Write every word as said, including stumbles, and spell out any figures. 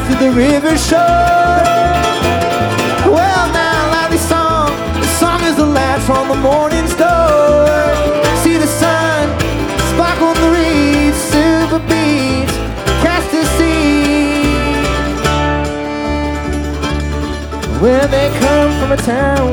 to the river shore. Well, now, lively song. The song is the lad from the morning store. See the sun sparkle on the reeds, silver beads cast the sea. Well, they come from a town